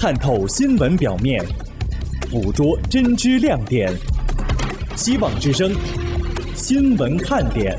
探透新闻表面，捕捉真知亮点。希望之声，新闻看点。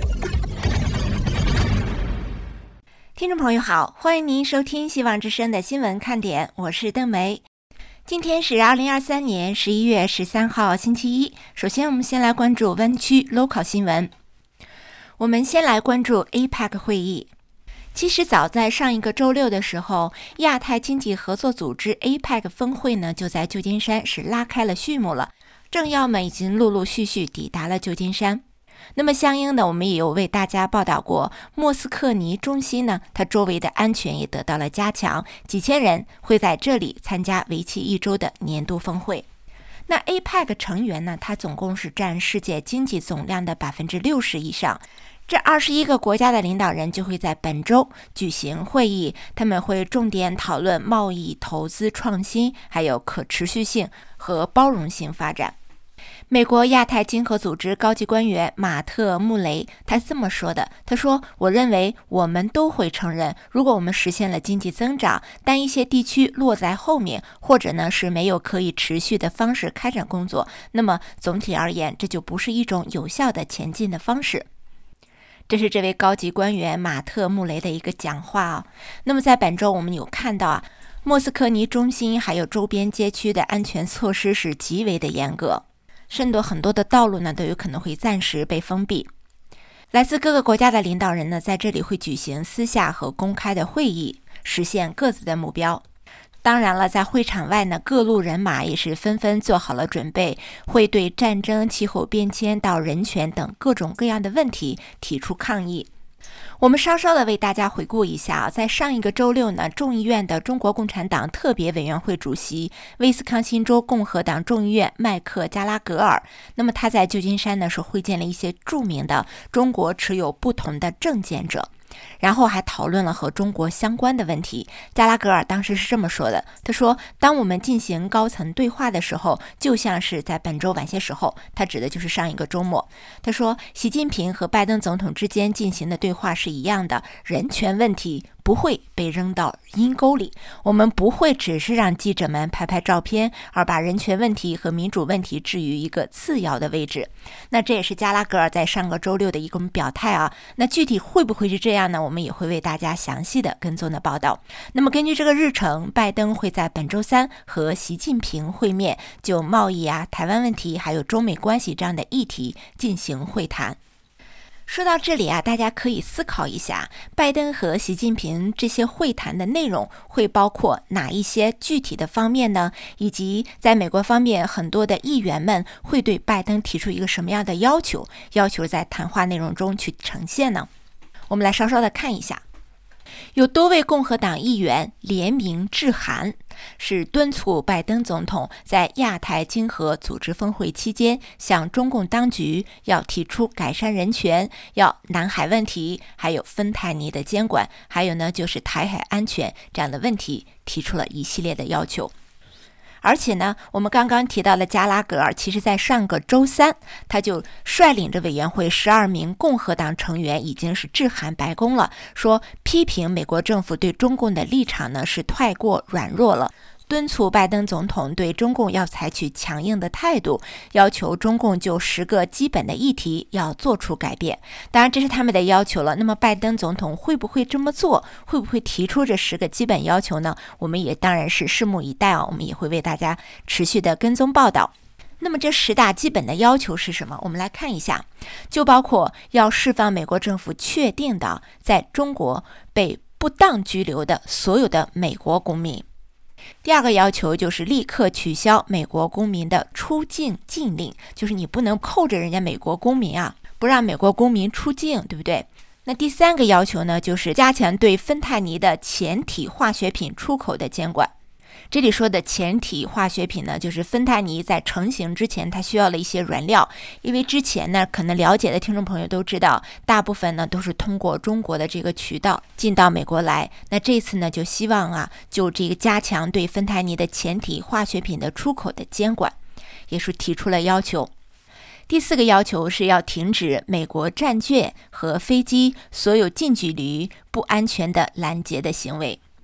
听众朋友好，欢迎您收听希望之声的新闻看点，我是邓梅。今天是2023年11月13号星期一。首先我们先来关注湾区 local 新闻。我们先来关注 APEC 会议。其实早在上一个周六的时候，亚太经济合作组织 APEC 峰会呢就在旧金山是拉开了序幕了，政要们已经陆陆续续抵达了旧金山。那么相应的，我们也有为大家报道过，莫斯科尼中心呢，它周围的安全也得到了加强，几千人会在这里参加为期1周的年度峰会。那 APEC 成员呢，它总共是占世界经济总量的60%以上。这21个国家的领导人就会在本周举行会议，他们会重点讨论贸易、投资、创新，还有可持续性和包容性发展。美国亚太经合组织高级官员马特·穆雷他是这么说的，他说，我认为我们都会承认，如果我们实现了经济增长，但一些地区落在后面，或者呢是没有可以持续的方式开展工作，那么总体而言，这就不是一种有效的前进的方式。这是这位高级官员马特·穆雷的一个讲话啊。那么在本周我们有看到莫斯科尼中心还有周边街区的安全措施是极为的严格，甚至很多的道路呢都有可能会暂时被封闭。来自各个国家的领导人呢在这里会举行私下和公开的会议，实现各自的目标。当然了，在会场外呢，各路人马也是纷纷做好了准备，会对战争、气候变迁到人权等各种各样的问题提出抗议。我们稍稍的为大家回顾一下在上一个周六呢，众议院的中国共产党特别委员会主席、威斯康辛州共和党众议院麦克加拉格尔，那么他在旧金山呢是会见了一些著名的中国持有不同的政见者，然后还讨论了和中国相关的问题。加拉格尔当时是这么说的，他说，当我们进行高层对话的时候，就像是在本周晚些时候，他指的就是上一个周末。他说，习近平和拜登总统之间进行的对话是一样的，人权问题不会被扔到阴沟里，我们不会只是让记者们拍拍照片，而把人权问题和民主问题置于一个次要的位置。那这也是加拉格尔在上个周六的一个表态啊。那具体会不会是这样呢？我们也会为大家详细的跟踪的报道。那么根据这个日程，拜登会在本周3和习近平会面，就贸易台湾问题还有中美关系这样的议题进行会谈。说到这里大家可以思考一下，拜登和习近平这些会谈的内容会包括哪一些具体的方面呢？以及在美国方面，很多的议员们会对拜登提出一个什么样的要求在谈话内容中去呈现呢？我们来稍稍的看一下。有多位共和党议员联名致函，是敦促拜登总统在亚太经合组织峰会期间向中共当局要提出改善人权，要南海问题，还有芬太尼的监管，还有呢就是台海安全这样的问题提出了一系列的要求。而且呢，我们刚刚提到的加拉格尔，其实在上个周3，他就率领着委员会12名共和党成员已经是致函白宫了，说批评美国政府对中共的立场呢是太过软弱了，敦促拜登总统对中共要采取强硬的态度，要求中共就10个基本的议题要做出改变。当然这是他们的要求了，那么拜登总统会不会这么做，会不会提出这10个基本要求呢？我们也当然是拭目以待我们也会为大家持续的跟踪报道。那么这10大基本的要求是什么？我们来看一下，就包括要释放美国政府确定的在中国被不当拘留的所有的美国公民。第二个要求就是立刻取消美国公民的出境禁令，就是你不能扣着人家美国公民不让美国公民出境，对不对？那第3个要求呢，就是加强对芬太尼的前体化学品出口的监管。这里说的前体化学品呢，就是芬太尼在成型之前它需要的一些原料，因为之前呢可能了解的听众朋友都知道，大部分呢都是通过中国的这个渠道进到美国来。那这次呢就希望就这个加强对芬太尼的前体化学品的出口的监管，也是提出了要求。第4个要求是要停止美国战舰和飞机所有近距离不安全的拦截的行为。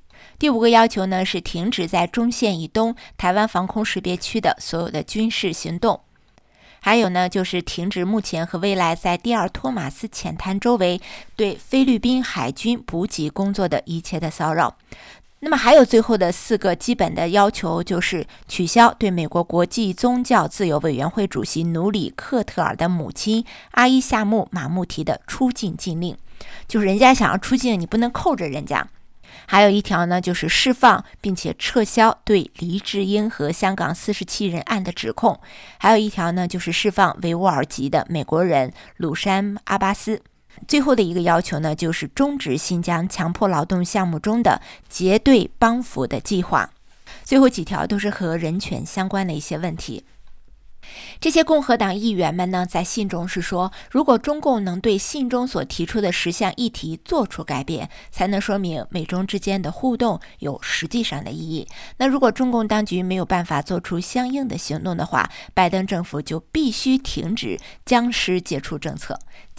第5个要求呢是停止在中线以东台湾防空识别区的所有的军事行动。还有呢，就是停止目前和未来在第2托马斯浅滩周围对菲律宾海军补给工作的一切的骚扰。那么还有最后的4个基本的要求，就是取消对美国国际宗教自由委员会主席努里克特尔的母亲阿伊夏木马穆提的出境禁令，就是人家想要出境，你不能扣着人家。还有一条呢，就是释放并且撤销对黎智英和香港47人案的指控。还有一条呢，就是释放维吾尔籍的美国人鲁山阿巴斯。最后的一个要求呢，就是终止新疆强迫劳动项目中的结对帮扶的计划。最后几条都是和人权相关的一些问题。这些共和党议员们呢，在信中是说，如果中共能对信中所提出的10项议题做出改变，才能说明美中之间的互动有实际上的意义。那如果中共当局没有办法做出相应的行动的话，拜登政府就必须停止僵尸接触政策，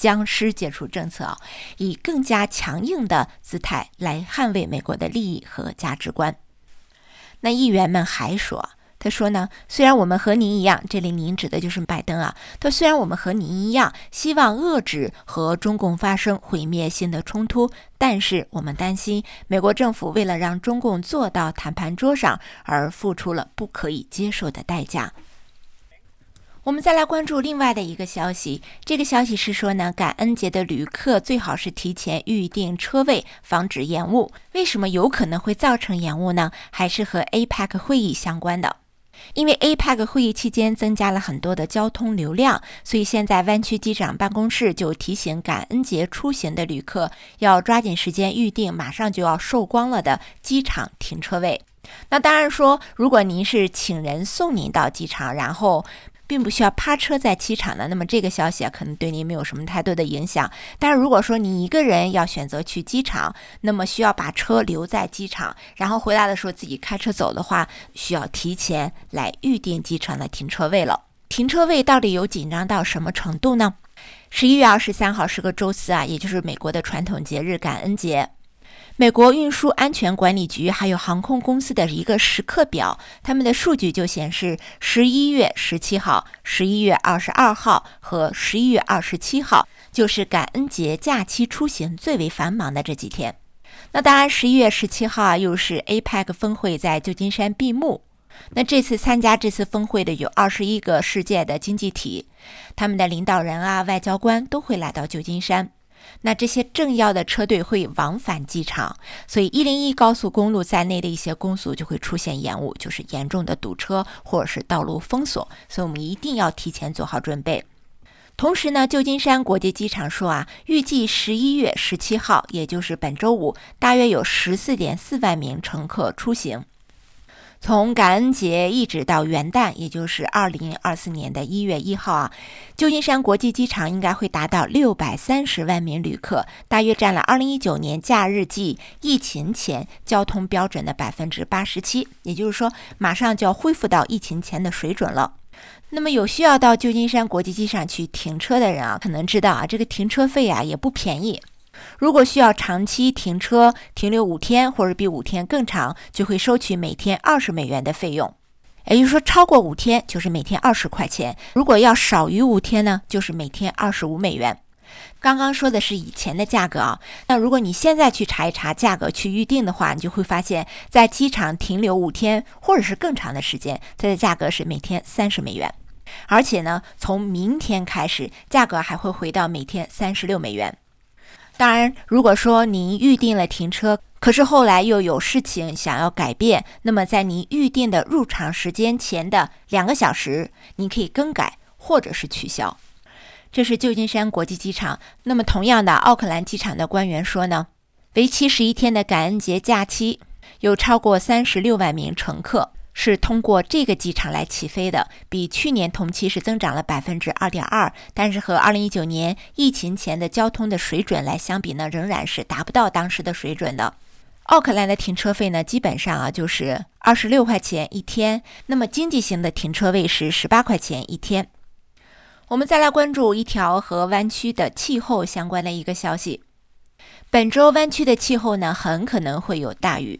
以更加强硬的姿态来捍卫美国的利益和价值观。那议员们还说，他说呢，虽然我们和您一样，这里您指的就是拜登啊，他虽然我们和您一样希望遏制和中共发生毁灭性的冲突，但是我们担心美国政府为了让中共坐到谈判桌上而付出了不可以接受的代价。我们再来关注另外的一个消息，这个消息是说呢，感恩节的旅客最好是提前预订车位，防止延误。为什么有可能会造成延误呢？还是和 APEC 会议相关的。因为 APEC 会议期间增加了很多的交通流量，所以现在湾区机长办公室就提醒感恩节出行的旅客要抓紧时间预订马上就要售光了的机场停车位。那当然说，如果您是请人送您到机场，然后并不需要趴车在机场的，那么这个消息可能对您没有什么太多的影响。但是如果说你一个人要选择去机场，那么需要把车留在机场，然后回来的时候自己开车走的话，需要提前来预订机场的停车位了。停车位到底有紧张到什么程度呢？11月23号是个周四啊，也就是美国的传统节日感恩节。美国运输安全管理局还有航空公司的一个时刻表，他们的数据就显示11月17号、11月22号和11月27号就是感恩节假期出行最为繁忙的这几天。那当然11月17号啊，又是 APEC 峰会在旧金山闭幕。那这次参加这次峰会的有21个世界的经济体，他们的领导人啊、外交官都会来到旧金山。那这些政要的车队会往返机场，所以101高速公路在内的一些公速就会出现延误，就是严重的堵车或者是道路封锁，所以我们一定要提前做好准备。同时呢，旧金山国际机场说啊，预计11月17号，也就是本周五，大约有14.4万名乘客出行。从感恩节一直到元旦，也就是2024年的1月1号啊，旧金山国际机场应该会达到630万名旅客，大约占了2019年假日季疫情前交通标准的87%，也就是说马上就要恢复到疫情前的水准了。那么有需要到旧金山国际机场去停车的人啊，可能知道啊，这个停车费啊也不便宜。如果需要长期停车停留5天或者比5天更长，就会收取每天20美元的费用。也就是说超过5天就是每天20块钱，如果要少于5天呢，就是每天25美元。刚刚说的是以前的价格啊，那如果你现在去查一查价格去预定的话，你就会发现在机场停留5天或者是更长的时间，它的价格是每天30美元。而且呢，从明天开始价格还会回到每天36美元。当然，如果说您预定了停车，可是后来又有事情想要改变，那么在您预定的入场时间前的2个小时，您可以更改或者是取消。这是旧金山国际机场。那么同样的，奥克兰机场的官员说呢，为期11天的感恩节假期，有超过36万名乘客是通过这个机场来起飞的，比去年同期是增长了 2.2%， 但是和2019年疫情前的交通的水准来相比呢，仍然是达不到当时的水准的。奥克兰的停车费呢，基本上啊就是26块钱一天，那么经济型的停车位是18块钱一天。我们再来关注一条和湾区的气候相关的一个消息。本周湾区的气候呢，很可能会有大雨。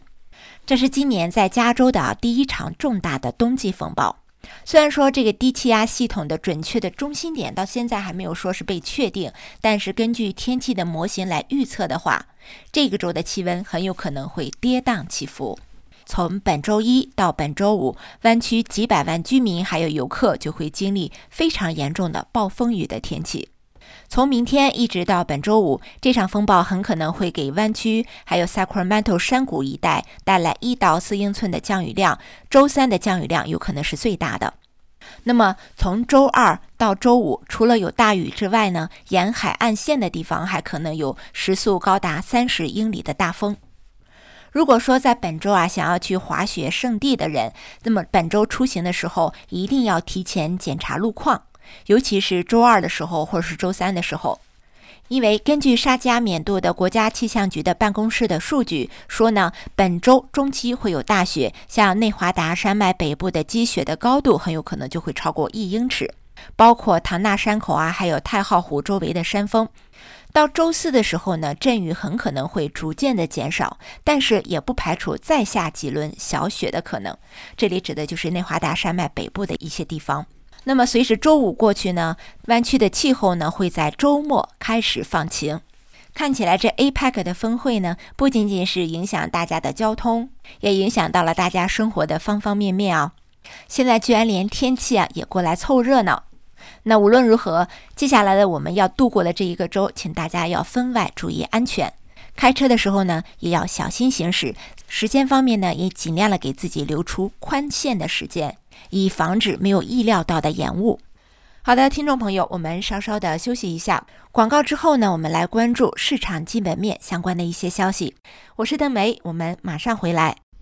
这是今年在加州的第一场重大的冬季风暴。虽然说这个低气压系统的准确的中心点到现在还没有说是被确定，但是根据天气的模型来预测的话，这个州的气温很有可能会跌宕起伏。从本周一到本周五，湾区几百万居民还有游客就会经历非常严重的暴风雨的天气。从明天一直到本周五，这场风暴很可能会给湾区还有 Sacramento 山谷一带带来1到4英寸的降雨量，周三的降雨量有可能是最大的。那么从周二到周五，除了有大雨之外呢，沿海岸线的地方还可能有时速高达30英里的大风。如果说在本周想要去滑雪胜地的人，那么本周出行的时候一定要提前检查路况，尤其是周二的时候或者是周三的时候。因为根据沙加缅度的国家气象局的办公室的数据说呢，本周中期会有大雪，像内华达山脉北部的积雪的高度很有可能就会超过1英尺，包括唐纳山口还有太浩湖周围的山峰。到周四的时候呢，阵雨很可能会逐渐的减少，但是也不排除再下几轮小雪的可能。这里指的就是内华达山脉北部的一些地方。那么随着周五过去呢，湾区的气候呢会在周末开始放晴。看起来这 APEC 的峰会呢，不仅仅是影响大家的交通，也影响到了大家生活的方方面面啊。现在居然连天气也过来凑热闹。那无论如何，接下来的我们要度过的这一个周，请大家要分外注意安全。开车的时候呢，也要小心行驶。时间方面呢，也尽量的给自己留出宽限的时间，以防止没有意料到的延误。好的，听众朋友，我们稍稍的休息一下。广告之后呢，我们来关注市场基本面相关的一些消息。我是邓梅，我们马上回来。